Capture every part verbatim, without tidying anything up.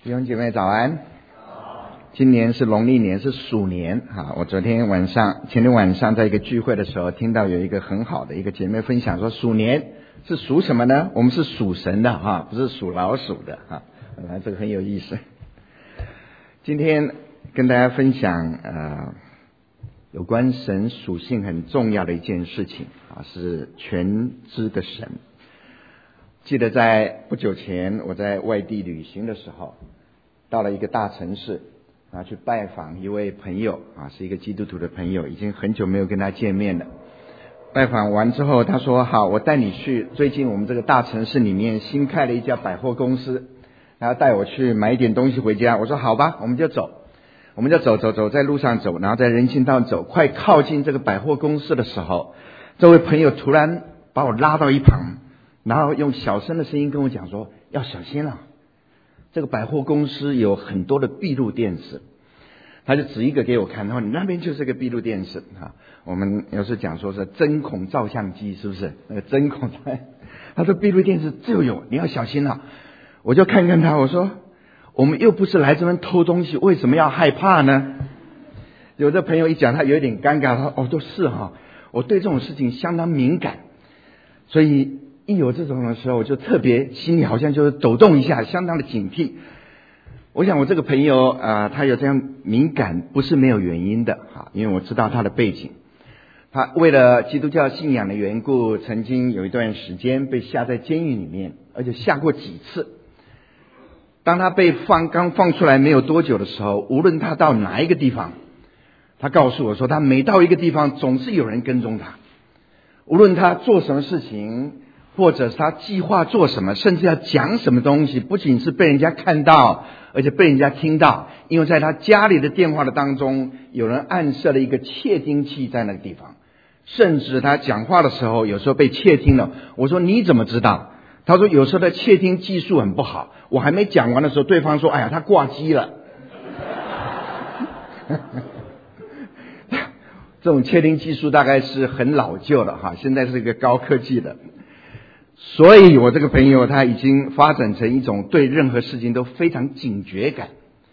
弟兄姐妹早安。今年是农历年，是鼠年哈。我昨天晚上前天晚上在一个聚会的时候，听到有一个很好的一个姐妹分享说，鼠年是属什么呢？我们是属神的哈，不是属老鼠的哈。本来这个很有意思。今天跟大家分享呃有关神属性很重要的一件事情啊，是全知的神。记得在不久前我在外地旅行的时候，到了一个大城市啊，去拜访一位朋友啊，是一个基督徒的朋友，已经很久没有跟他见面了。拜访完之后，他说好，我带你去最近我们这个大城市里面新开了一家百货公司，然后带我去买一点东西回家。我说好吧，我们就走，我们就走走走，在路上走，然后在人行道走，快靠近这个百货公司的时候，这位朋友突然把我拉到一旁，然后用小声的声音跟我讲说，要小心了，这个百货公司有很多的闭路电视。他就指一个给我看，然后你那边就是个闭路电视啊。我们有时讲说是针孔照相机，是不是那个针孔？他说闭路电视就有，你要小心了。我就看看他，我说我们又不是来这边偷东西，为什么要害怕呢？有的朋友一讲，他有点尴尬，他说哦，就是哈，我对这种事情相当敏感，所以一有这种的时候，我就特别心里好像就是抖动一下，相当的警惕。我想我这个朋友啊、呃，他有这样敏感不是没有原因的哈，因为我知道他的背景。他为了基督教信仰的缘故，曾经有一段时间被下在监狱里面，而且下过几次。当他被放刚放出来没有多久的时候，无论他到哪一个地方，他告诉我说，他每到一个地方总是有人跟踪他，无论他做什么事情，或者是他计划做什么，甚至要讲什么东西，不仅是被人家看到，而且被人家听到，因为在他家里的电话的当中，有人暗设了一个窃听器在那个地方，甚至他讲话的时候有时候被窃听了。我说你怎么知道？他说有时候的窃听技术很不好，我还没讲完的时候，对方说哎呀他挂机了。这种窃听技术大概是很老旧了哈，现在是一个高科技的。所以我这个朋友他已经发展成一种对任何事情都非常警觉感。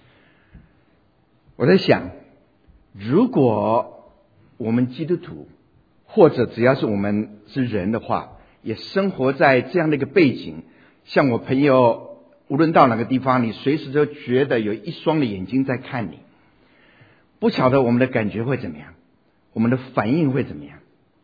我在想，如果我们基督徒或者只要是我们是人的话，也生活在这样的一个背景，像我朋友无论到哪个地方，你随时都觉得有一双的眼睛在看你，不晓得我们的感觉会怎么样，我们的反应会怎么样，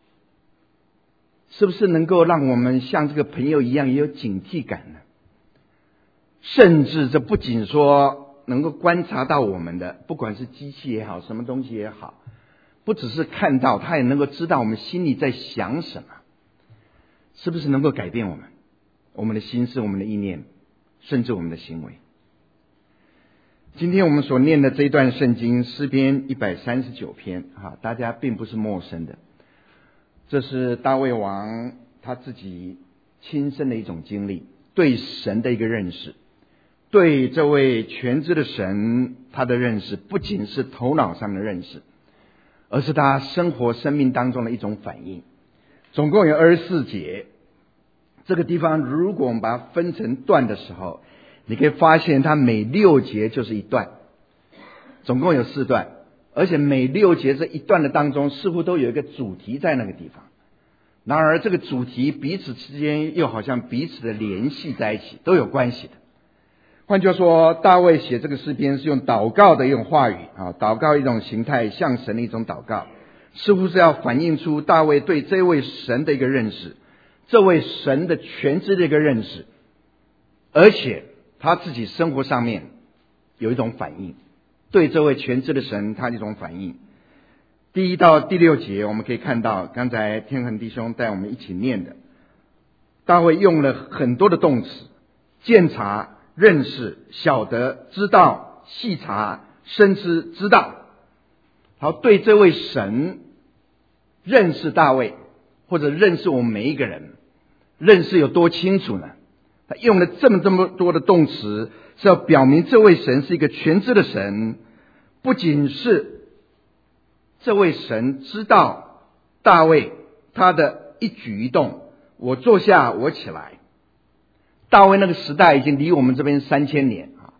是不是能够让我们像这个朋友一样也有警惕感呢？甚至这不仅说能够观察到我们的，不管是机器也好，什么东西也好，不只是看到，他也能够知道我们心里在想什么，是不是能够改变我们，我们的心思，我们的意念，甚至我们的行为。今天我们所念的这一段圣经诗篇一百三十九篇哈，大家并不是陌生的，这是大卫王他自己亲身的一种经历，对神的一个认识，对这位全知的神他的认识，不仅是头脑上的认识，而是他生活生命当中的一种反应。总共有二十四节，这个地方如果我们把它分成段的时候，你可以发现它每六节就是一段，总共有四段，而且每六节这一段的当中似乎都有一个主题在那个地方，然而这个主题彼此之间又好像彼此的联系在一起，都有关系的。换句话说，大卫写这个诗篇是用祷告的一种话语啊，祷告一种形态，向神的一种祷告，似乎是要反映出大卫对这位神的一个认识，这位神的全知的一个认识，而且他自己生活上面有一种反应，对这位全知的神他的一种反应。第一到第六节我们可以看到，刚才天恒弟兄带我们一起念的，大卫用了很多的动词，鉴察、认识、晓得、知道、细查、深知、知道。好，对这位神认识大卫，或者认识我们每一个人，认识有多清楚呢？他用了这么这么多的动词，是要表明这位神是一个全知的神，不仅是这位神知道大卫他的一举一动，我坐下我起来。大卫那个时代已经离我们这边三千年啊，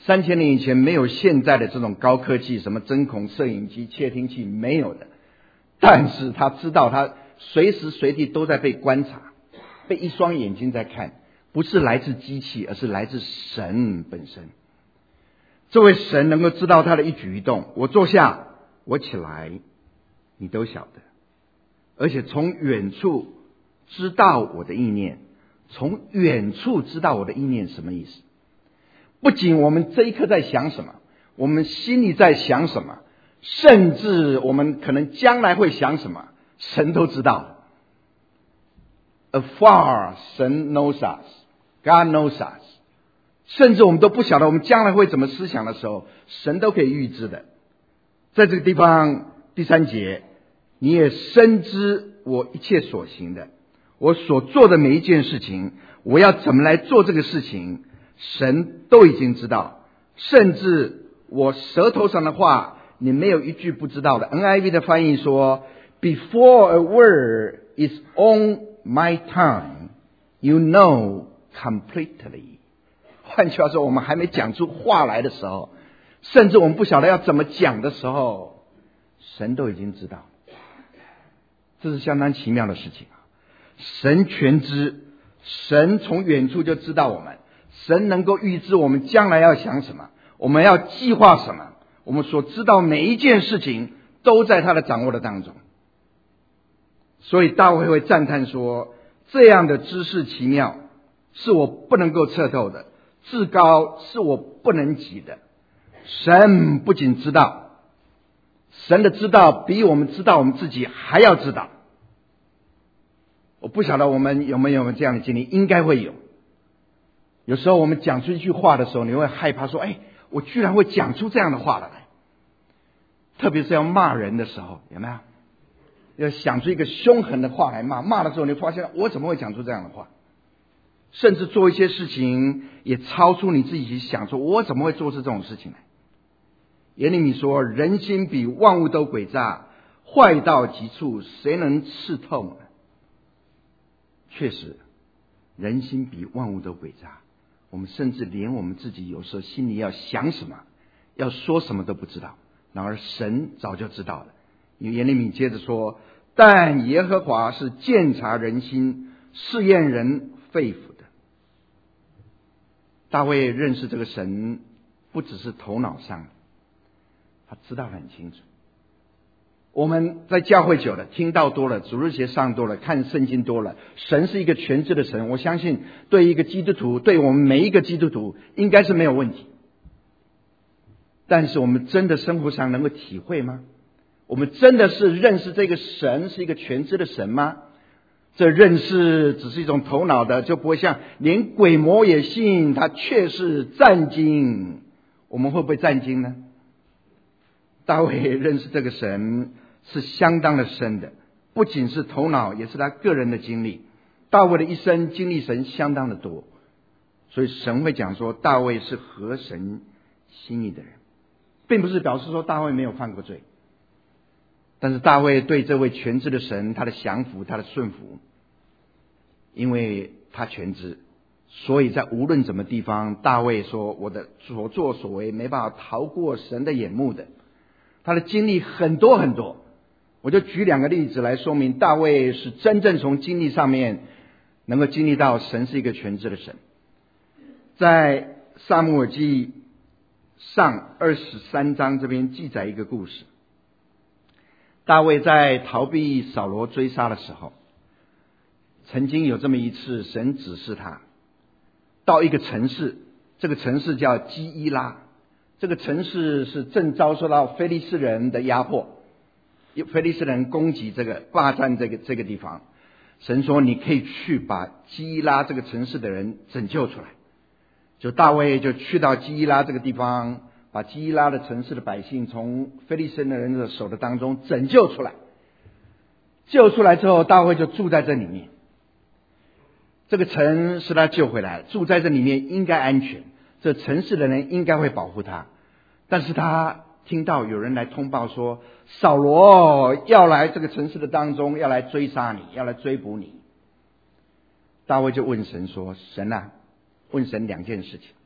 三千年以前没有现在的这种高科技，什么针孔摄影机、窃听器，没有的。但是他知道他随时随地都在被观察，被一双眼睛在看，不是来自机器，而是来自神本身。这位神能够知道他的一举一动，我坐下，我起来，你都晓得，而且从远处知道我的意念。从远处知道我的意念什么意思？不仅我们这一刻在想什么，我们心里在想什么，甚至我们可能将来会想什么，神都知道。Afar, 神 knows us, God knows us。甚至我们都不晓得我们将来会怎么思想的时候，神都可以预知的。在这个地方第三节，你也深知我一切所行的，我所做的每一件事情，我要怎么来做这个事情，神都已经知道。甚至我舌头上的话，你没有一句不知道的。 N I V 的翻译说 Before a word is on my tongue, you know completely。 换句话说，我们还没讲出话来的时候，甚至我们不晓得要怎么讲的时候，神都已经知道。这是相当奇妙的事情。神全知，神从远处就知道我们，神能够预知我们将来要想什么，我们要计划什么，我们所知道每一件事情都在他的掌握的当中。所以大卫会赞叹说，这样的知识奇妙，是我不能够测透的，至高是我不能及的。神不仅知道，神的知道比我们知道我们自己还要知道。我不晓得我们有没有这样的经历，应该会有。有时候我们讲出一句话的时候，你会害怕说，哎，我居然会讲出这样的话来。特别是要骂人的时候，有没有？要想出一个凶狠的话来骂，骂的时候你发现我怎么会讲出这样的话？甚至做一些事情也超出你自己想说，我怎么会做出这种事情来？耶利米说，人心比万物都诡诈，坏到极处，谁能刺透呢？确实，人心比万物都诡诈，我们甚至连我们自己有时候心里要想什么，要说什么都不知道。然而神早就知道了。因为耶利米接着说，但耶和华是鉴察人心，试验人肺腑的。大卫认识这个神，不只是头脑上，他知道很清楚。我们在教会久了，听到多了，主日学上多了，看圣经多了，神是一个全知的神，我相信对一个基督徒，对我们每一个基督徒应该是没有问题。但是我们真的生活上能够体会吗？我们真的是认识这个神是一个全知的神吗？这认识只是一种头脑的，就不会像连鬼魔也信，他却是战惊。我们会不会战惊呢？大卫认识这个神是相当的深的，不仅是头脑，也是他个人的经历。大卫的一生经历神相当的多，所以神会讲说大卫是合神心意的人，并不是表示说大卫没有犯过罪。但是大卫对这位全知的神，他的降服，他的顺服，因为他全知，所以在无论什么地方，大卫说我的所作所为没办法逃过神的眼目的。他的经历很多很多，我就举两个例子来说明大卫是真正从经历上面能够经历到神是一个全知的神。在撒母耳记上二十三章这边记载一个故事，大卫在逃避扫罗追杀的时候，曾经有这么一次，神指示他到一个城市，这个城市叫基伊拉。这个城市是正遭受到非利士人的压迫，非利士人攻击这个霸占这个这个地方。神说你可以去把基伊拉这个城市的人拯救出来。就大卫就去到基伊拉这个地方，把基伊拉的城市的百姓从非利士人的手的当中拯救出来。救出来之后，大卫就住在这里面。这个城是他救回来，住在这里面应该安全，这城市的人应该会保护他。但是他听到有人来通报说，扫罗要来这个城市的当中，要来追杀你，要来追捕你。大卫就问神说，神啊，问神两件事情。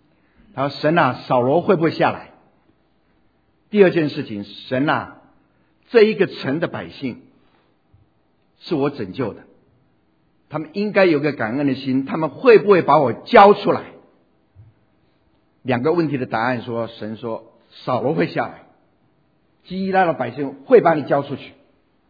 他说神啊，扫罗会不会下来？第二件事情，神啊，这一个城的百姓是我拯救的，他们应该有个感恩的心，他们会不会把我交出来？两个问题的答案说，神说扫罗会下来，基拉的百姓会把你交出去。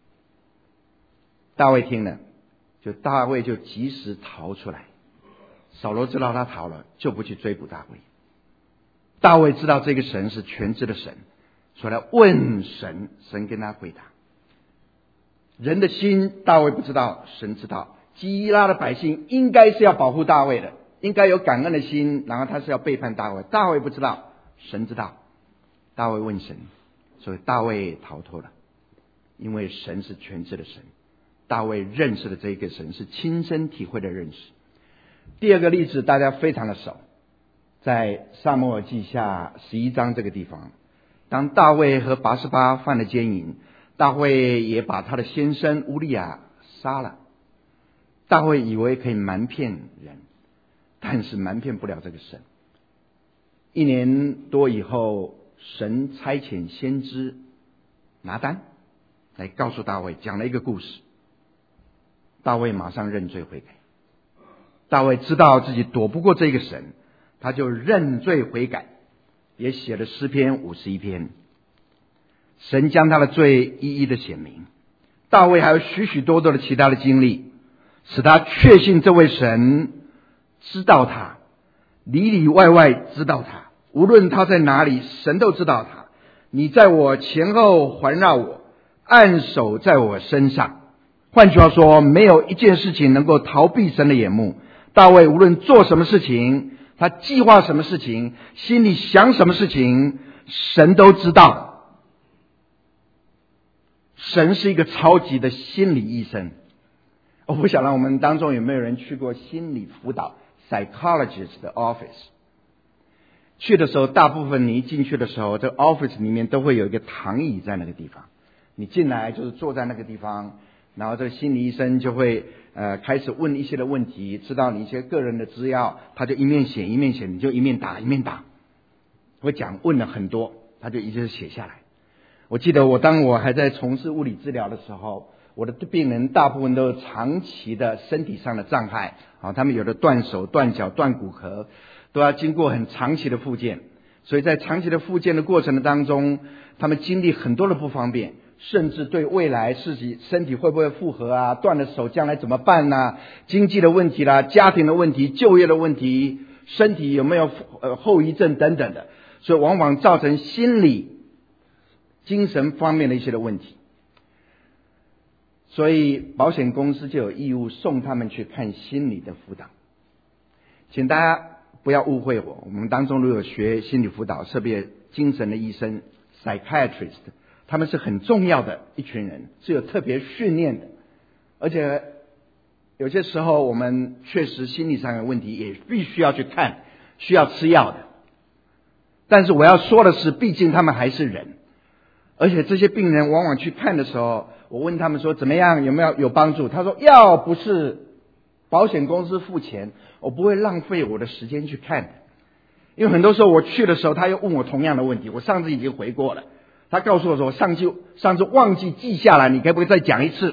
大卫听了，就大卫就及时逃出来。扫罗知道他逃了，就不去追捕大卫。大卫知道这个神是全知的神，所以来问神，神跟他回答。人的心大卫不知道，神知道。基拉的百姓应该是要保护大卫的，应该有感恩的心，然后他是要背叛大卫，大卫不知道，神知道。大卫问神，所以大卫逃脱了，因为神是全知的神。大卫认识的这个神是亲身体会的认识。第二个例子大家非常的熟，在撒母耳记下十一章这个地方，当大卫和拔示巴犯了奸淫，大卫也把他的先生乌利亚杀了。大卫以为可以瞒骗人，但是瞒骗不了这个神。一年多以后，神差遣先知拿单来告诉大卫，讲了一个故事。大卫马上认罪悔改。大卫知道自己躲不过这个神，他就认罪悔改，也写了诗篇五十一篇。神将他的罪一一的显明。大卫还有许许多多的其他的经历，使他确信这位神知道他，里里外外知道他，无论他在哪里，神都知道他。你在我前后环绕我，按手在我身上。换句话说，没有一件事情能够逃避神的眼目。大卫无论做什么事情，他计划什么事情，心里想什么事情，神都知道。神是一个超级的心理医生。我不晓得我们当中有没有人去过心理辅导 psychologist 的 office。 去的时候，大部分你一进去的时候，这 office 里面都会有一个躺椅在那个地方，你进来就是坐在那个地方，然后这个心理医生就会呃开始问一些的问题，知道你一些个人的资料，他就一面写一面写，你就一面打一面打，会讲问了很多，他就一直写下来。我记得我当我还在从事物理治疗的时候，我的病人大部分都有长期的身体上的障碍啊，他们有的断手断脚断骨骼，都要经过很长期的复健，所以在长期的复健的过程的当中，他们经历很多的不方便，甚至对未来自己身体会不会复合啊，断了手将来怎么办啊，经济的问题啦，家庭的问题，就业的问题，身体有没有呃后遗症等等的，所以往往造成心理精神方面的一些的问题。所以保险公司就有义务送他们去看心理的辅导。请大家不要误会我，我们当中如果有学心理辅导，特别精神的医生 psychiatrist， 他们是很重要的一群人，是有特别训练的，而且有些时候我们确实心理上有问题，也必须要去看，需要吃药的。但是我要说的是，毕竟他们还是人，而且这些病人往往去看的时候，我问他们说怎么样，有没有有帮助？他说要不是保险公司付钱，我不会浪费我的时间去看的。因为很多时候我去的时候，他又问我同样的问题，我上次已经回过了，他告诉我说我上次上次忘记记下来，你可不可以再讲一次？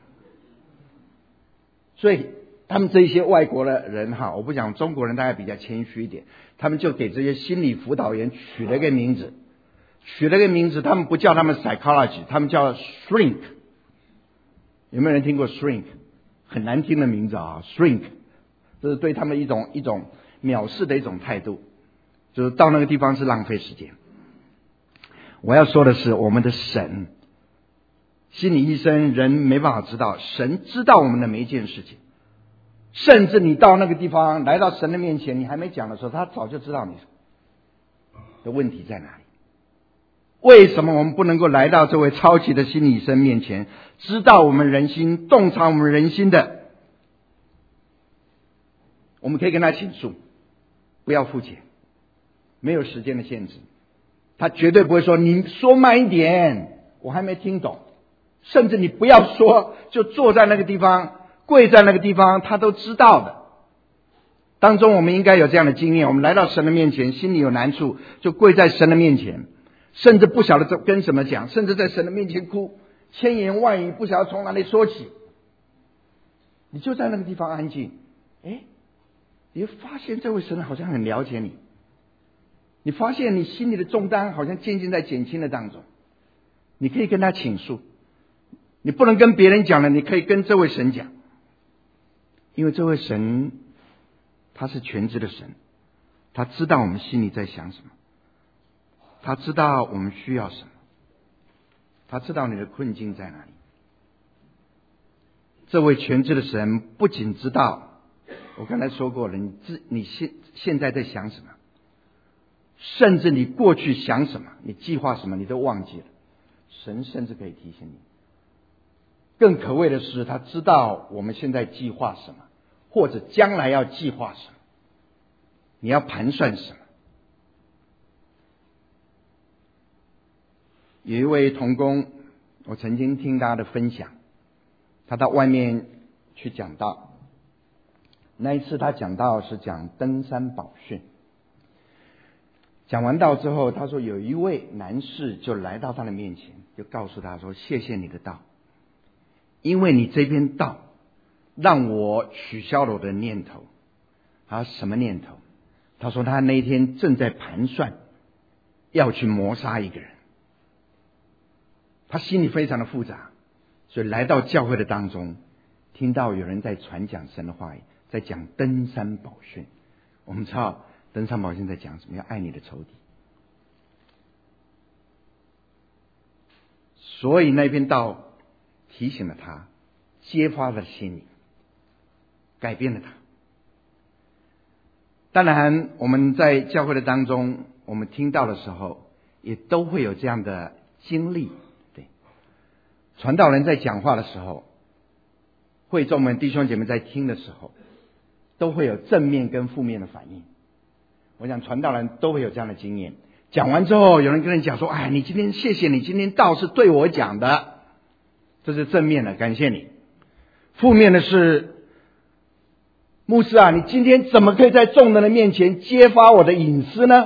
所以他们这些外国的人哈，我不讲中国人，大概比较谦虚一点，他们就给这些心理辅导员取了个名字，取了个名字，他们不叫他们 psychology， 他们叫 shrink。有没有人听过 shrink？ 很难听的名字啊 ，shrink， 这是对他们一种一种藐视的一种态度，就是到那个地方是浪费时间。我要说的是，我们的神，心理医生人没办法知道，神知道我们的每一件事情，甚至你到那个地方来到神的面前，你还没讲的时候，他早就知道你的问题在哪里。为什么我们不能够来到这位超级的心理医生面前，知道我们人心，洞察我们人心的？我们可以跟他倾诉，不要付钱，没有时间的限制，他绝对不会说你说慢一点，我还没听懂，甚至你不要说，就坐在那个地方，跪在那个地方，他都知道的。 当中我们应该有这样的经验，我们来到神的面前，心里有难处，就跪在神的面前，甚至不晓得跟什么讲，甚至在神的面前哭，千言万语不晓得从哪里说起。你就在那个地方安静，哎，你会发现这位神好像很了解你，你发现你心里的重担好像渐渐在减轻的当中，你可以跟他倾诉，你不能跟别人讲了，你可以跟这位神讲，因为这位神他是全知的神，他知道我们心里在想什么，他知道我们需要什么，他知道你的困境在哪里。这位全知的神不仅知道，我刚才说过了，你自你现现在在想什么，甚至你过去想什么，你计划什么，你都忘记了。神甚至可以提醒你。更可贵的是，他知道我们现在计划什么，或者将来要计划什么，你要盘算什么。有一位同工，我曾经听他的分享，他到外面去讲道，那一次他讲道是讲登山宝训。讲完道之后，他说有一位男士就来到他的面前，就告诉他说：谢谢你的道，因为你这篇道让我取消了我的念头。他说什么念头？他说他那一天正在盘算要去谋杀一个人，他心里非常的复杂，所以来到教会的当中，听到有人在传讲神的话语，在讲登山宝训。我们知道登山宝训在讲什么？要爱你的仇敌。所以那篇道提醒了他，揭发了心理，改变了他。当然我们在教会的当中，我们听到的时候也都会有这样的经历。对，传道人在讲话的时候，会众们弟兄姐妹在听的时候，都会有正面跟负面的反应。我想传道人都会有这样的经验，讲完之后有人跟人讲说：哎，你今天谢谢你今天道是对我讲的，这是正面的，感谢你。负面的是，牧师啊，你今天怎么可以在众人的面前揭发我的隐私呢？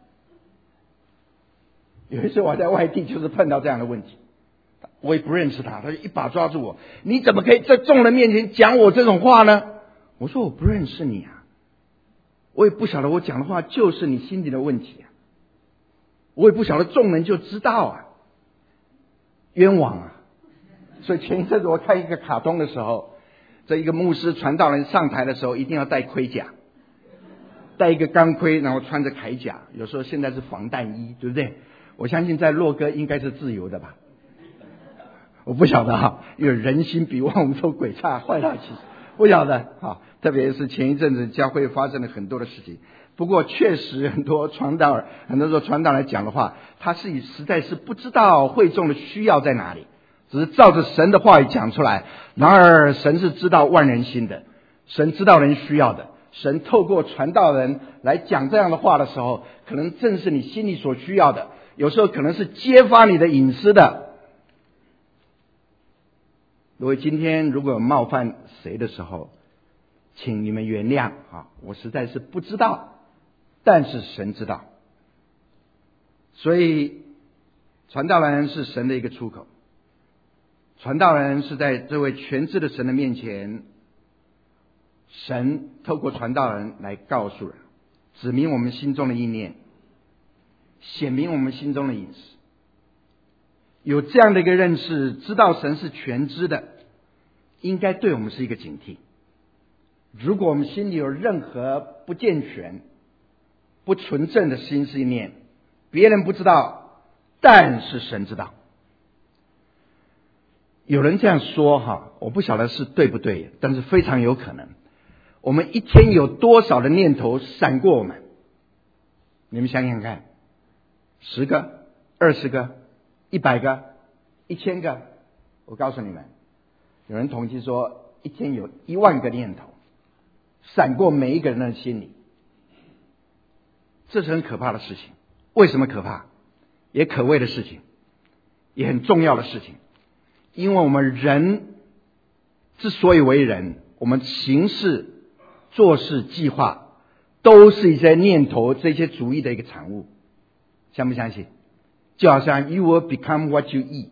有一次我在外地就是碰到这样的问题，我也不认识他，他就一把抓住我，你怎么可以在众人面前讲我这种话呢？我说我不认识你啊，我也不晓得我讲的话就是你心里的问题啊，我也不晓得众人就知道啊，冤枉啊。所以前一阵子我看一个卡通的时候，这一个牧师传道人上台的时候一定要戴盔甲，戴一个钢盔，然后穿着铠甲，有时候现在是防弹衣，对不对？我相信在洛哥应该是自由的吧，我不晓得哈，因为人心比万物都诡诈，坏到其实不晓得哈。特别是前一阵子教会发生了很多的事情，不过确实很多传道人，很多时候传道人讲的话，他是实在是不知道会众的需要在哪里，只是照着神的话语讲出来。然而神是知道万人心的，神知道人需要的，神透过传道人来讲这样的话的时候，可能正是你心里所需要的，有时候可能是揭发你的隐私的。如果今天如果有冒犯谁的时候，请你们原谅啊，我实在是不知道，但是神知道。所以传道人是神的一个出口，传道人是在这位全知的神的面前，神透过传道人来告诉人，指明我们心中的意念，显明我们心中的隐私。有这样的一个认识，知道神是全知的，应该对我们是一个警惕。如果我们心里有任何不健全、不纯正的心思意念，别人不知道，但是神知道。有人这样说哈，我不晓得是对不对，但是非常有可能。我们一天有多少的念头闪过我们？你们想想看，十个、二十个、一百个、一千个，我告诉你们，有人统计说，一天有一万个念头闪过每一个人的心里，这是很可怕的事情。为什么可怕？也可畏的事情，也很重要的事情。因为我们人之所以为人，我们行事、做事、计划， 都是一些念头、这些主意的一个产物，相不相信？就好像 you will become what you eat,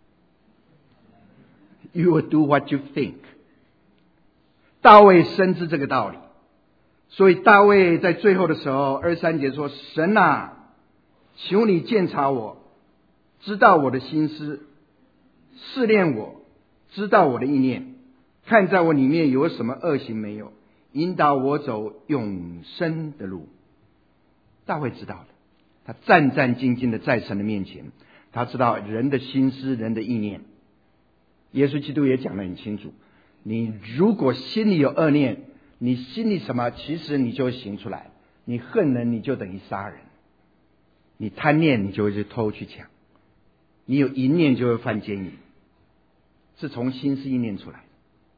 you will do what you think。大卫深知这个道理，所以大卫在最后的时候二十三节说：神啊，求你鉴察我，知道我的心思，试炼我，知道我的意念，看在我里面有什么恶行没有，引导我走永生的路。大卫知道的，他战战兢兢的在神的面前，他知道人的心思，人的意念。耶稣基督也讲得很清楚，你如果心里有恶念，你心里什么，其实你就会行出来。你恨人，你就等于杀人；你贪念，你就会去偷去抢；你有淫念，就会犯奸淫，是从心思意念出来。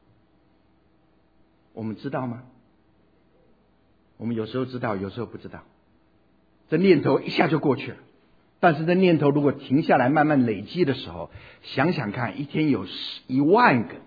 我们知道吗？我们有时候知道，有时候不知道。这念头一下就过去了，但是这念头如果停下来慢慢累积的时候，想想看，一天有一万个。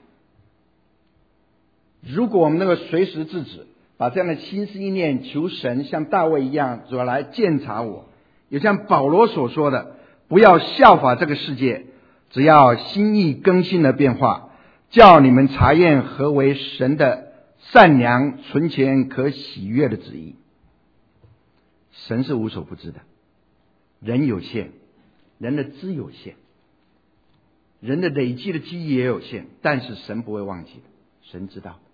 如果我们能够随时制止，把这样的心思意念求神像大卫一样主要来鉴察我，也像保罗所说的，不要效法这个世界，只要心意更新的变化，叫你们查验何为神的善良、纯全、可喜悦的旨意。神是无所不知的，人有限，人的知有限，人的累积的记忆也有限，但是神不会忘记的，神知道。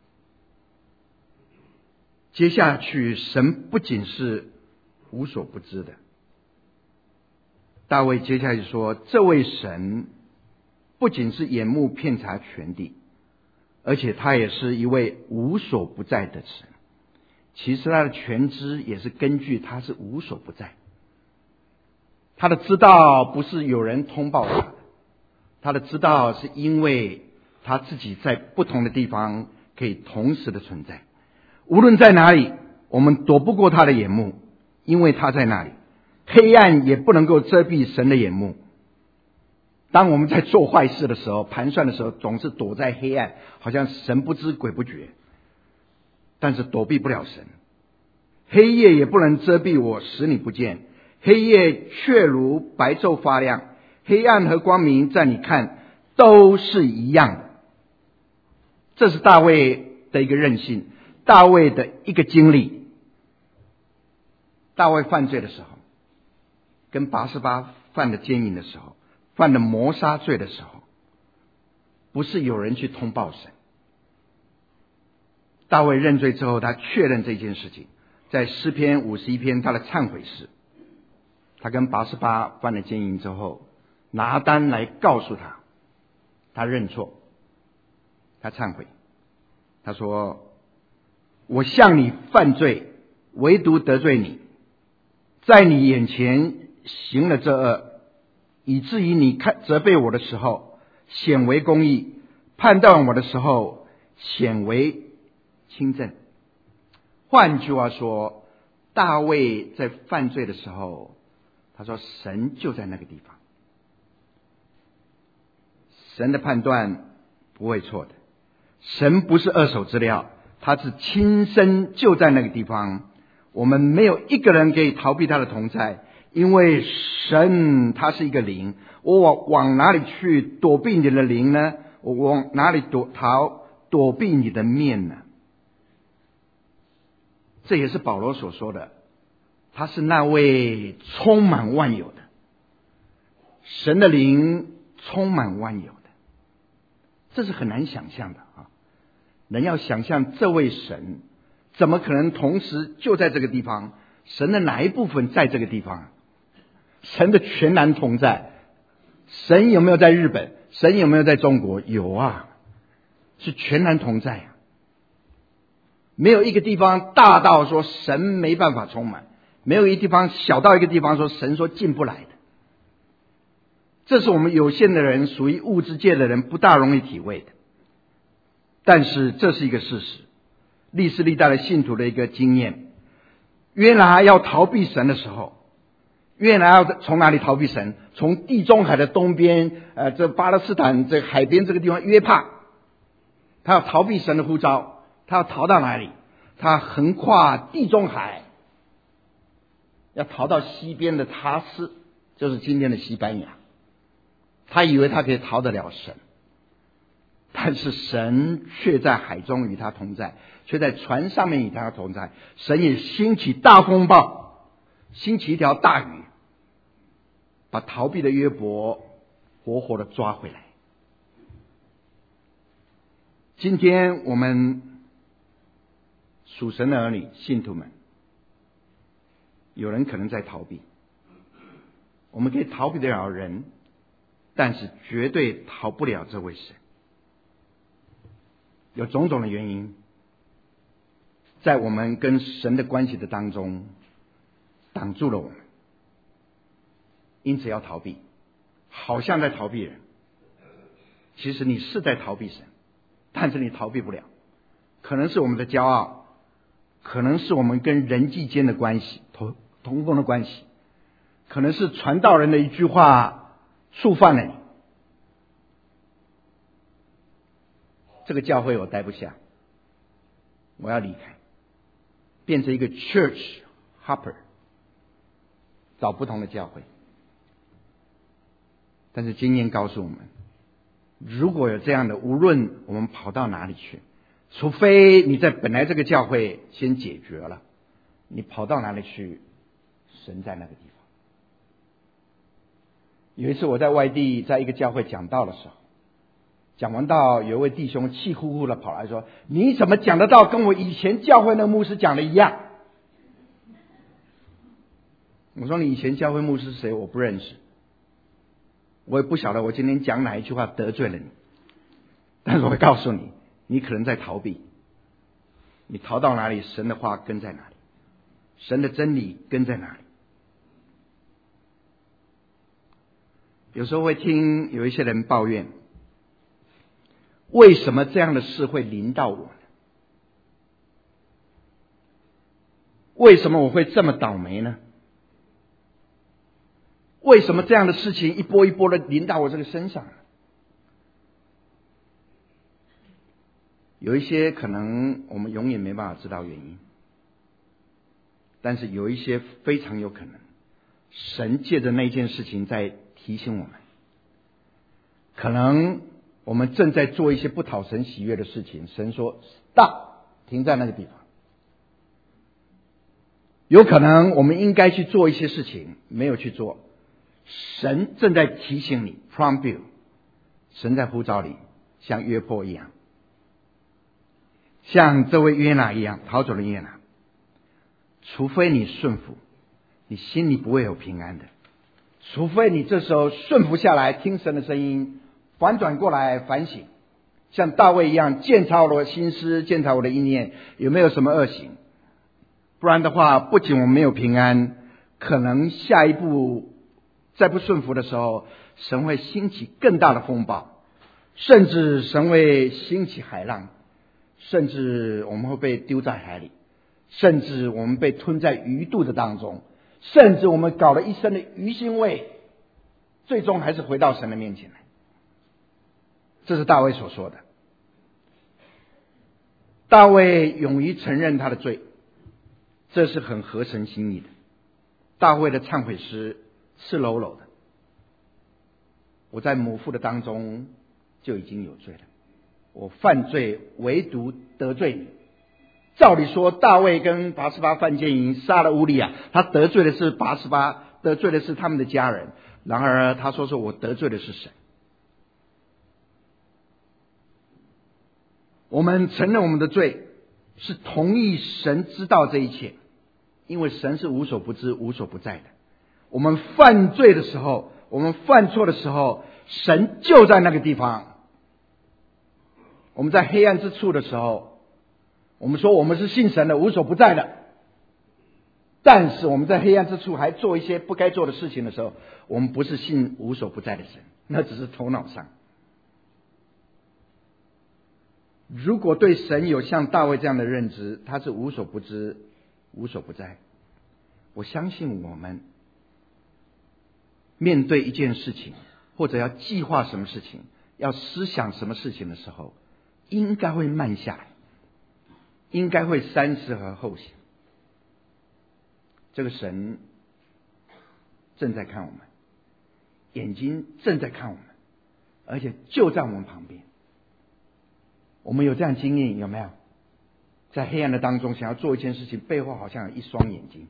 接下去，神不仅是无所不知的，大卫接下去说，这位神不仅是眼目遍察全地，而且他也是一位无所不在的神。其实他的全知也是根据他是无所不在，他的知道不是有人通报他的，他的知道是因为他自己在不同的地方可以同时的存在。无论在哪里，我们躲不过他的眼目，因为他在那里。黑暗也不能够遮蔽神的眼目。当我们在做坏事的时候，盘算的时候，总是躲在黑暗，好像神不知鬼不觉，但是躲避不了神。黑夜也不能遮蔽我，使你不见。黑夜却如白昼发亮，黑暗和光明在你看都是一样的。这是大卫的一个韧性，大卫的一个经历。大卫犯罪的时候，跟拔示巴犯的奸淫的时候，犯的谋杀罪的时候，不是有人去通报神。大卫认罪之后，他确认这件事情，在诗篇五十一篇他的忏悔诗，他跟拔示巴犯了奸淫之后，拿单来告诉他，他认错，他忏悔，他说，我向你犯罪，唯独得罪你，在你眼前行了这恶，以至于你看责备我的时候显为公义，判断我的时候显为轻正。换句话说，大卫在犯罪的时候，他说神就在那个地方，神的判断不会错的，神不是二手资料，他是亲身就在那个地方。我们没有一个人可以逃避他的同在，因为神他是一个灵。我往往哪里去躲避你的灵呢？我往哪里躲逃躲避你的面呢？这也是保罗所说的，他是那位充满万有的，神的灵充满万有的，这是很难想象的啊！人要想象这位神怎么可能同时就在这个地方？神的哪一部分在这个地方？神的全然同在。神有没有在日本？神有没有在中国？有啊，是全然同在啊。没有一个地方大到说神没办法充满，没有一个地方小到一个地方说神说进不来的。这是我们有限的人，属于物质界的人不大容易体会的，但是这是一个事实，历世历代的信徒的一个经验。约拿要逃避神的时候，约拿要从哪里逃避神？从地中海的东边，呃，这巴勒斯坦这海边这个地方约帕，他要逃避神的呼召，他要逃到哪里？ 他横跨地中海，要逃到西边的塔斯，就是今天的西班牙。他以为他可以逃得了神，但是神却在海中与他同在，却在船上面与他同在。神也兴起大风暴，兴起一条大鱼，把逃避的约伯活活的抓回来。今天我们属神的儿女信徒们，有人可能在逃避，我们可以逃避得了人，但是绝对逃不了这位神。有种种的原因，在我们跟神的关系的当中挡住了我们，因此要逃避，好像在逃避人，其实你是在逃避神，但是你逃避不了。可能是我们的骄傲，可能是我们跟人际间的关系，同同工的关系，可能是传道人的一句话触犯了你，这个教会我待不下，我要离开，变成一个 church hopper， 找不同的教会。但是经验告诉我们，如果有这样的，无论我们跑到哪里去，除非你在本来这个教会先解决了，你跑到哪里去，神在那个地方。有一次我在外地在一个教会讲道的时候，讲完道，有一位弟兄气呼呼的跑来说，你怎么讲得到跟我以前教会那个牧师讲的一样？我说，你以前教会牧师是谁？我不认识，我也不晓得我今天讲哪一句话得罪了你，但是我会告诉你，你可能在逃避，你逃到哪里，神的话跟在哪里，神的真理跟在哪里。有时候会听有一些人抱怨，为什么这样的事会临到我呢？为什么我会这么倒霉呢？为什么这样的事情一波一波的临到我这个身上？有一些可能我们永远没办法知道原因，但是有一些非常有可能，神借着那件事情在提醒我们，可能我们正在做一些不讨神喜悦的事情，神说 stop， 停在那个地方。有可能我们应该去做一些事情，没有去做，神正在提醒你 prompt you， 神在呼召你，像约伯一样，像这位约拿一样，逃走了约拿。除非你顺服，你心里不会有平安的。除非你这时候顺服下来，听神的声音，反转过来反省，像大卫一样检查我的心思，检查我的意念，有没有什么恶行。不然的话，不仅我们没有平安，可能下一步再不顺服的时候，神会兴起更大的风暴，甚至神会兴起海浪，甚至我们会被丢在海里，甚至我们被吞在鱼肚子当中，甚至我们搞了一身的鱼腥味，最终还是回到神的面前来。这是大卫所说的。大卫勇于承认他的罪，这是很合神心意的。大卫的忏悔诗赤裸裸的，我在母腹的当中就已经有罪了，我犯罪唯独得罪你。照理说，大卫跟拔示巴犯奸淫，杀了乌利亚，他得罪的是拔示巴，得罪的是他们的家人。然而他说说我得罪的是神。我们承认我们的罪，是同意神知道这一切，因为神是无所不知无所不在的。我们犯罪的时候，我们犯错的时候，神就在那个地方。我们在黑暗之处的时候，我们说我们是信神的，无所不在的，但是我们在黑暗之处还做一些不该做的事情的时候，我们不是信无所不在的神，那只是头脑上。如果对神有像大卫这样的认知，他是无所不知无所不在，我相信我们面对一件事情，或者要计划什么事情，要思想什么事情的时候，应该会慢下来。 应该会三思而后行。这个神正在看我们，眼睛正在看我们，而且就在我们旁边。我们有这样经验有没有？在黑暗的当中想要做一件事情，背后好像有一双眼睛。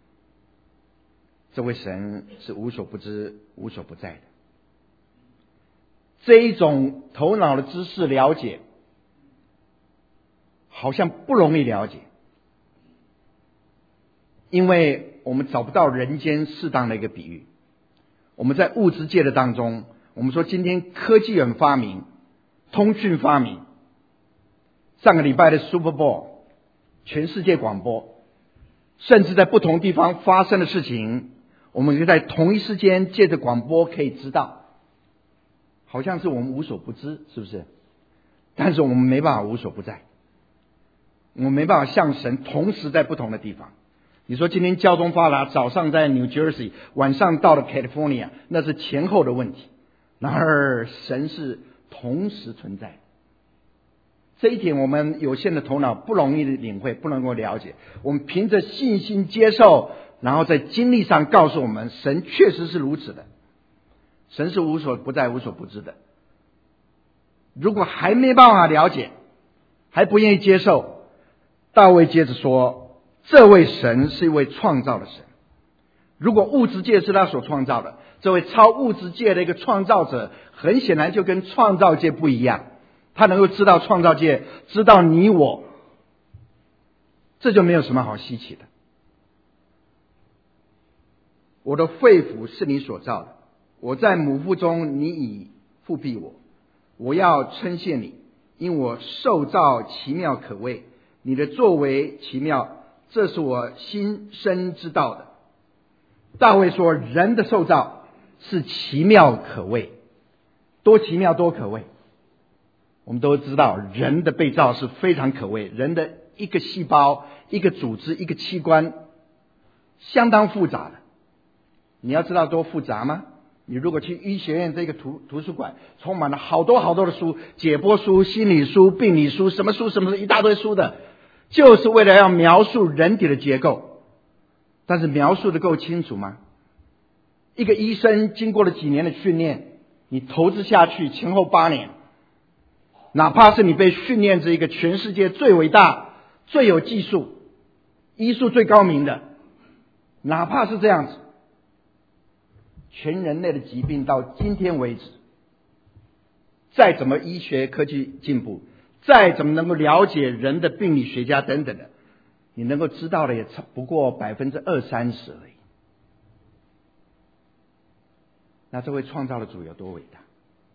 这位神是无所不知、无所不在的。这一种头脑的知识了解，好像不容易了解，因为我们找不到人间适当的一个比喻。我们在物质界的当中，我们说今天科技很发明，通讯发明，上个礼拜的 Super Bowl 全世界广播，甚至在不同地方发生的事情，我们可以在同一时间借着广播可以知道，好像是我们无所不知，是不是？但是我们没办法无所不在，我们没办法像神同时在不同的地方。你说今天交通发达，早上在 New Jersey， 晚上到了 California， 那是前后的问题。然而神是同时存在，这一点我们有限的头脑不容易领会，不能够了解。我们凭着信心接受，然后在经历上告诉我们，神确实是如此的，神是无所不在、无所不知的。如果还没办法了解，还不愿意接受，大卫接着说，这位神是一位创造的神。如果物质界是他所创造的，这位超物质界的一个创造者，很显然就跟创造界不一样。他能够知道创造界，知道你我，这就没有什么好稀奇的。我的肺腑是你所造的，我在母腹中，你已复庇我。我要称谢你，因我受造奇妙可畏，你的作为奇妙，这是我心深知道的。大卫说，人的受造是奇妙可畏，多奇妙多可畏。我们都知道人的被造是非常可畏，人的一个细胞、一个组织、一个器官相当复杂的。你要知道多复杂吗？你如果去医学院这个图图书馆，充满了好多好多的书，解剖书、心理书、病理书，什么书什么书，一大堆书的，就是为了要描述人体的结构。但是描述的够清楚吗？一个医生经过了几年的训练，你投资下去前后八年，哪怕是你被训练这一个全世界最伟大、最有技术、医术最高明的，哪怕是这样子，全人类的疾病到今天为止，再怎么医学科技进步，再怎么能够了解人的病理学家等等的，你能够知道的也不过百分之二三十而已。那这位创造的主有多伟大？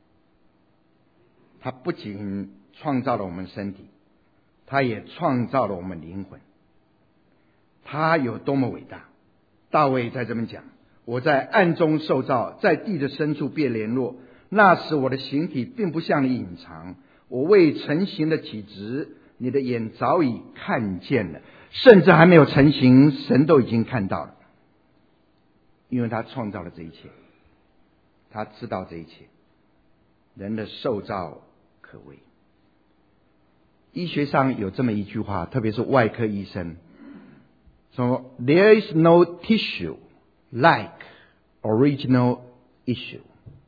他不仅创造了我们身体，他也创造了我们灵魂。他有多么伟大？大卫在这边讲，我在暗中受造，在地的深处便联络。那时我的形体并不向你隐藏，我未成形的体质，你的眼早已看见了，甚至还没有成形，神都已经看到了。因为他创造了这一切，他知道这一切。人的受造可畏。医学上有这么一句话，特别是外科医生说 There is no tissue like original issue。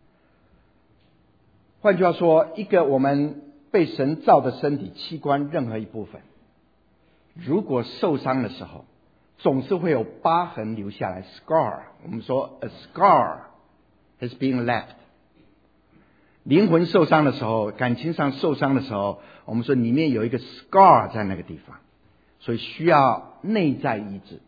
换句话说，一个我们被神造的身体器官任何一部分，如果受伤的时候，总是会有疤痕留下来 scar。 我们说 a scar has been left。 灵魂受伤的时候，感情上受伤的时候，我们说里面有一个 scar 在那个地方，所以需要内在医治。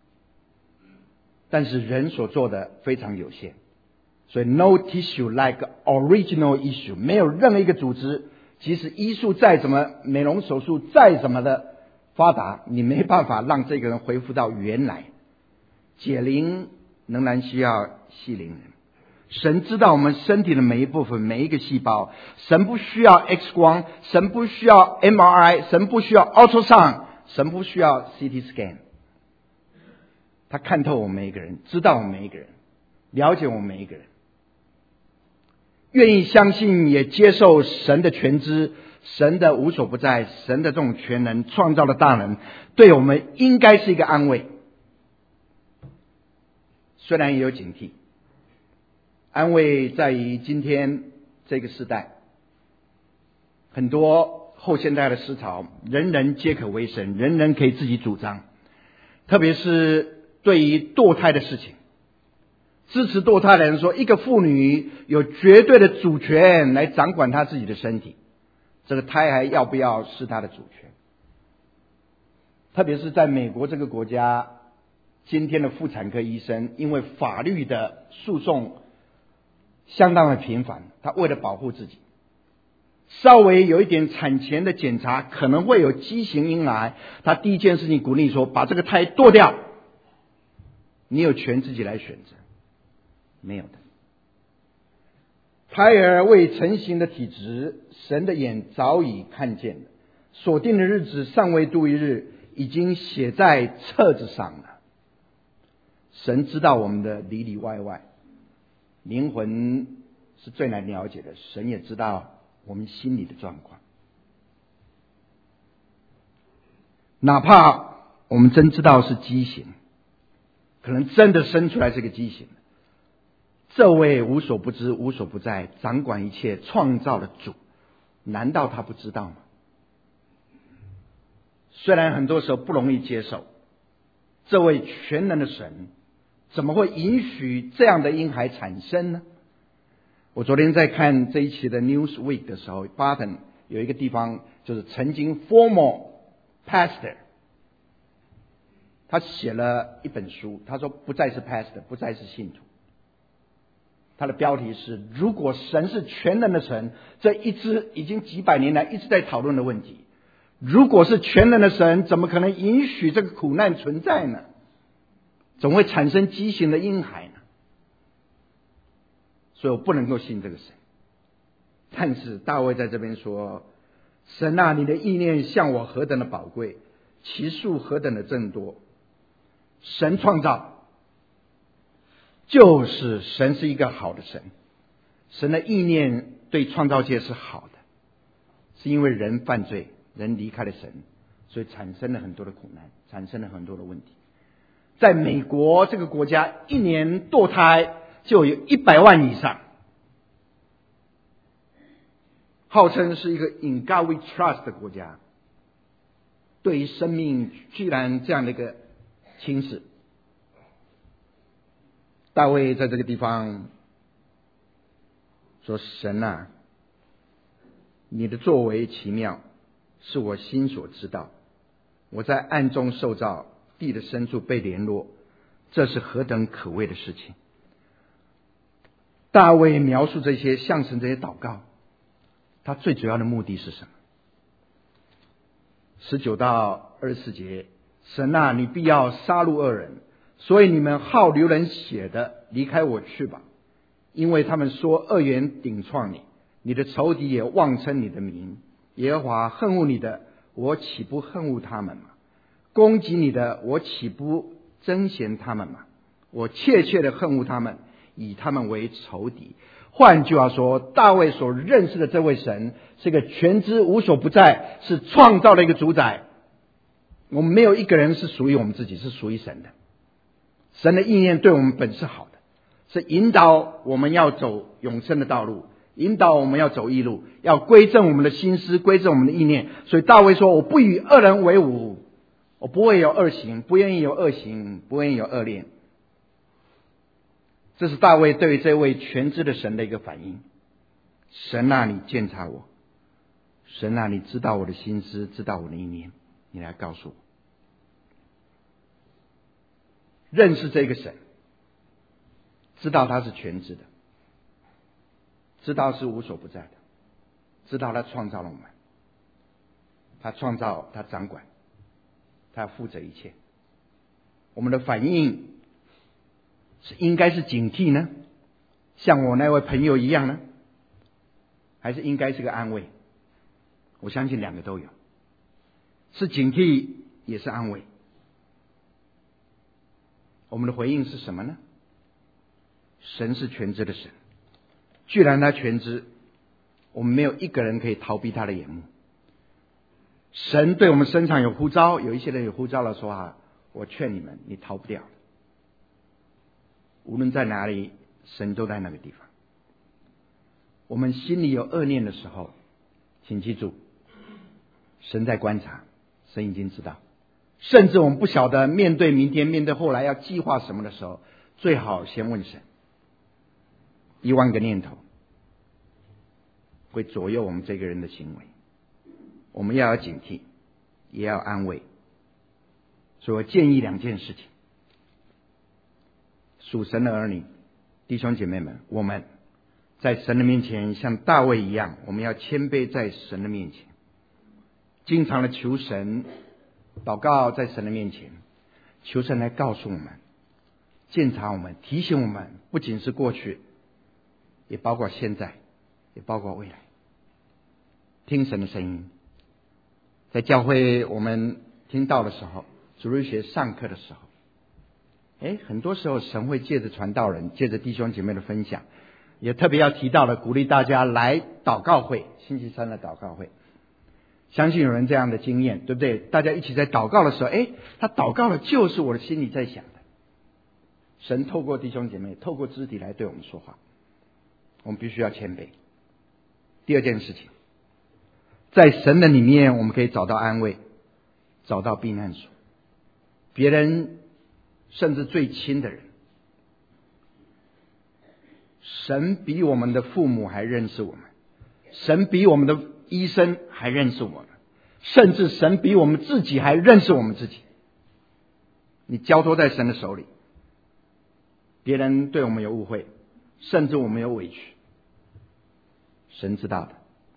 但是人所做的非常有限，所以 no tissue like original issue， 没有任何一个组织，即使医术再怎么，美容手术再怎么的发达，你没办法让这个人恢复到原来。解铃仍然需要系铃人。神知道我们身体的每一部分，每一个细胞。神不需要 X 光，神不需要 M R I， 神不需要 ultrasound， 神不需要 C T scan。 他看透我们每一个人，知道我们每一个人，了解我们每一个人，愿意相信也接受神的全知， 神的无所不在，神的这种全能创造的大能，对我们应该是一个安慰。虽然也有警惕，安慰在于今天这个时代，很多后现代的思潮，人人皆可为神，人人可以自己主张，特别是对于堕胎的事情，支持堕胎的人说，一个妇女有绝对的主权来掌管她自己的身体，这个胎还要不要是她的主权。特别是在美国这个国家，今天的妇产科医生因为法律的诉讼相当的频繁，他为了保护自己，稍微有一点产前的检查可能会有畸形婴儿，他第一件事情鼓励说，把这个胎剁掉，你有权自己来选择。没有的。胎儿未成形的体质，神的眼早已看见了，所定的日子尚未度一日，已经写在册子上了。神知道我们的里里外外，灵魂是最难了解的，神也知道我们心里的状况。哪怕我们真知道是畸形，可能真的生出来是个畸形，这位无所不知、无所不在、掌管一切、创造的主，难道他不知道吗？虽然很多时候不容易接受，这位全能的神怎么会允许这样的婴孩产生呢？我昨天在看这一期的 Newsweek 的时候，巴登有一个地方就是曾经 former pastor， 他写了一本书，他说不再是 pastor， 不再是信徒。他的标题是，如果神是全能的神，这一直已经几百年来一直在讨论的问题，如果是全能的神，怎么可能允许这个苦难存在呢？总会产生畸形的婴孩呢？所以我不能够信这个神。但是大卫在这边说，神啊，你的意念向我何等的宝贵，其数何等的增多。神创造，就是神是一个好的神，神的意念对创造界是好的，是因为人犯罪，人离开了神，所以产生了很多的苦难，产生了很多的问题。在美国这个国家，一年堕胎就有一百万以上，号称是一个 In God We Trust 的国家，对于生命居然这样的一个轻视。大卫在这个地方说，神啊，你的作为奇妙，是我心所知道，我在暗中受造，地的深处被联络，这是何等可畏的事情。大卫描述这些象征这些祷告，他最主要的目的是什么？十九到二十四节，神啊，你必要杀戮恶人，所以你们好流人血的，离开我去吧，因为他们说恶言顶撞你，你的仇敌也妄称你的名。耶和华恨恶你的，我岂不恨恶他们吗？攻击你的，我岂不憎嫌他们吗？我切切的恨恶他们，以他们为仇敌。换句话说，大卫所认识的这位神是个全知无所不在，是创造的一个主宰。我们没有一个人是属于我们自己，是属于神的。神的意念对我们本是好的，是引导我们要走永生的道路，引导我们要走义路，要归正我们的心思，归正我们的意念。所以大卫说，我不与恶人为伍，我不会有恶行，不愿意有恶行，不愿意有恶念。这是大卫对于这位全知的神的一个反应。神啊，你鉴察我，神啊，你知道我的心思，知道我的意念，你来告诉我。认识这个神，知道他是全知的，知道是无所不在的，知道他创造了我们，他创造，他掌管，他负责一切。我们的反应是应该是警惕呢，像我那位朋友一样呢，还是应该是个安慰？我相信两个都有，是警惕也是安慰。我们的回应是什么呢？神是全知的神，既然他全知， 我们没有一个人可以逃避他的眼目。神对我们身上有呼召，有一些人有呼召了说啊，我劝你们，你逃不掉的。无论在哪里，神都在那个地方。我们心里有恶念的时候，请记住，神在观察，神已经知道。甚至我们不晓得面对明天，面对后来要计划什么的时候，最好先问神。一万个念头会左右我们这个人的行为，我们要有警惕，也要安慰。所以我建议两件事情：属神的儿女，弟兄姐妹们，我们在神的面前像大卫一样，我们要谦卑在神的面前，经常的求神，祷告在神的面前，求神来告诉我们，鉴察我们，提醒我们，不仅是过去，也包括现在，也包括未来。听神的声音，在教会我们听到的时候，主日学上课的时候，哎，很多时候神会借着传道人，借着弟兄姐妹的分享，也特别要提到了，鼓励大家来祷告会，星期三的祷告会。相信有人这样的经验，对不对？大家一起在祷告的时候，哎，他祷告的就是我的心里在想的。神透过弟兄姐妹，透过肢体来对我们说话，我们必须要谦卑。第二件事情，在神的里面，我们可以找到安慰，找到避难所。别人甚至最亲的人，神比我们的父母还认识我们，神比我们的医生还认识我们，甚至神比我们自己还认识我们自己。你交托在神的手里，别人对我们有误会，甚至我们有委屈，神知道的。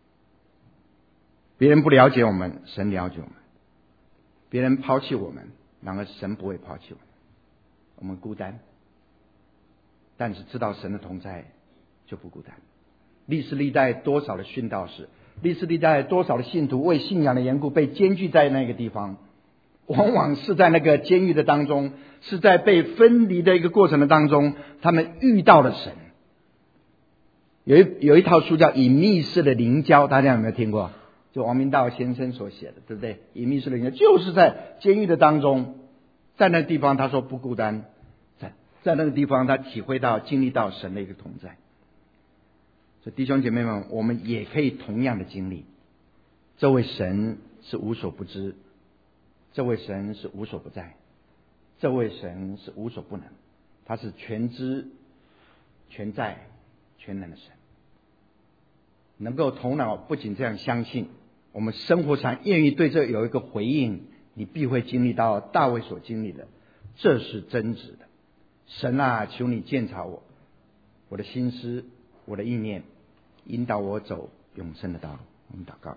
别人不了解我们，神了解我们。别人抛弃我们，然而神不会抛弃我们。我们孤单，但是知道神的同在就不孤单。历史历代多少的殉道士，历史历代多少的信徒为信仰的缘故被监拒在那个地方，往往是在那个监狱的当中，是在被分离的一个过程的当中，他们遇到了神。有一有一套书叫《隐秘式的灵交》，大家有没有听过？就王明道先生所写的，对不对？隐秘式的灵交就是在监狱的当中，在那个地方他说不孤单，在在那个地方他体会到经历到神的一个同在。所以弟兄姐妹们，我们也可以同样的经历，这位神是无所不知，这位神是无所不在，这位神是无所不能，他是全知全在全能的神。能够头脑不仅这样相信，我们生活上愿意对这有一个回应，你必会经历到大卫所经历的，这是真实的。神啊，求你鉴察我，我的心思，我的意念，引导我走永生的道路。我们祷告。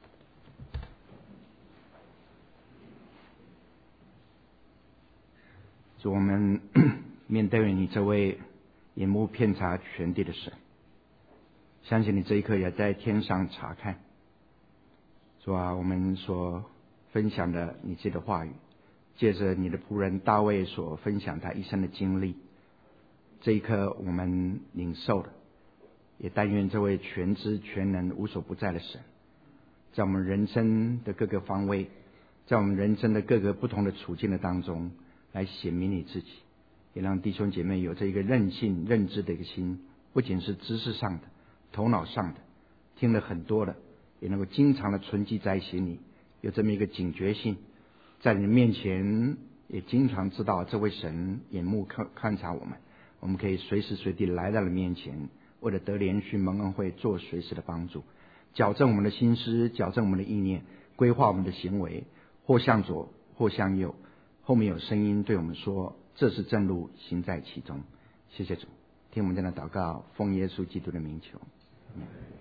主，我们面对你这位眼目遍察全地的神，相信你这一刻也在天上查看。主啊，我们所分享的你自己的话语，借着你的仆人大卫所分享他一生的经历，这一刻我们领受了，也但愿这位全知全能无所不在的神，在我们人生的各个方位，在我们人生的各个不同的处境的当中来显明你自己，也让弟兄姐妹有这一个认信认知的一个心，不仅是知识上的头脑上的听了很多了，也能够经常的存记在心里，有这么一个警觉性，在你面前也经常知道这位神眼目看看察我们，我们可以随时随地来到了面前，为了得连续蒙恩会做随时的帮助，矫正我们的心思，矫正我们的意念，规划我们的行为，或向左或向右，后面有声音对我们说，这是正路，行在其中。谢谢主，听我们这样的祷告，奉耶稣基督的名求。